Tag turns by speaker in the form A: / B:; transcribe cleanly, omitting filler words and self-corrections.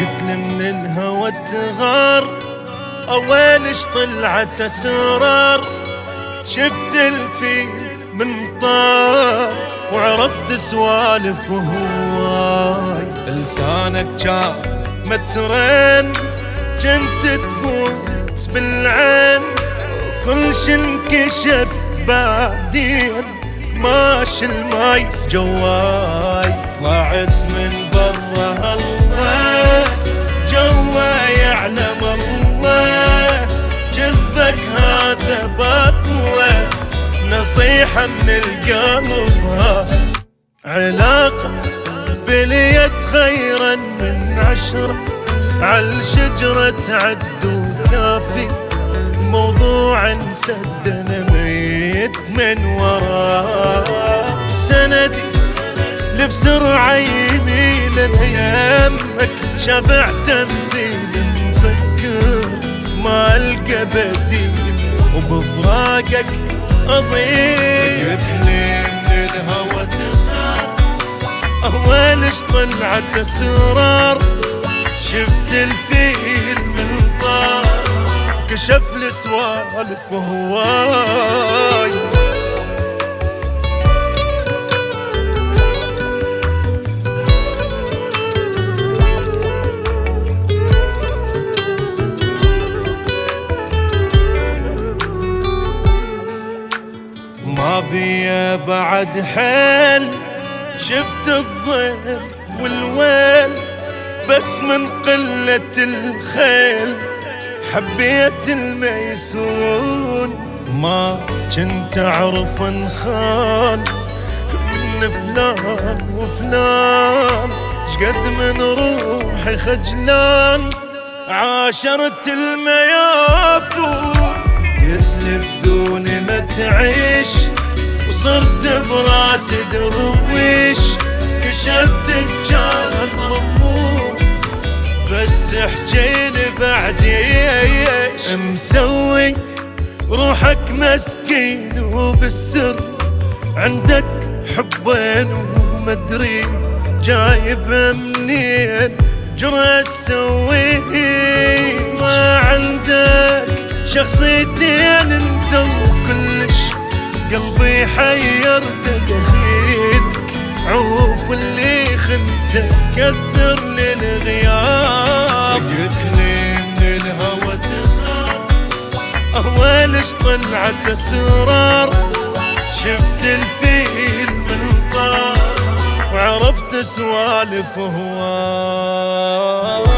A: قلت لي من الهوى تغار، اولش طلعت اسرار. شفت الفيل من طار وعرفت سوالف هواي. لسانك جاب مترين جنت تفوت بالعين، وكل شي انكشف بعدين ماشي الماي جواي. طلعت من برا الله جوا يعلم الله، جذبك هذا بطله نصيحة من القلب. علاقة باليد خيرا من 10 عالشجرة تعد كافي. موضوع انسدنا ميت من وراه، سندي لبسرعة يميل يمك. شافع تمثيل مفكر ما القى بديل، وبفراقك اضيع. قلت لي من الهوى تغار، اولش طلعت اسرار. شفت الفيل من طار كشف لي سوالف هواي. ما بيا بعد حيل، شفت الضيل والويل بس من قلة الخيل. حبيت الميسون ما كنت اعرف انخان من فلان وفلان. شقد من روحي خجلان عاشرت الميافون. قلتلي بدوني ما تعيش وصرت براسي درويش. كشفتك كان مضمون بس حجيلي بعديش. مسوي روحك مسكين وبالسر عندك حبين ومدري جايب منين جرى تسوي. ما عندك شخصيتين انت وكلش قلبي حيرت دخيلك. عوف اللي خنته كثر للغياب. قلت لي من الهوى تغار، اولش طلعت اسرار. شفت الفيل من طار وعرفت سوالف هواي.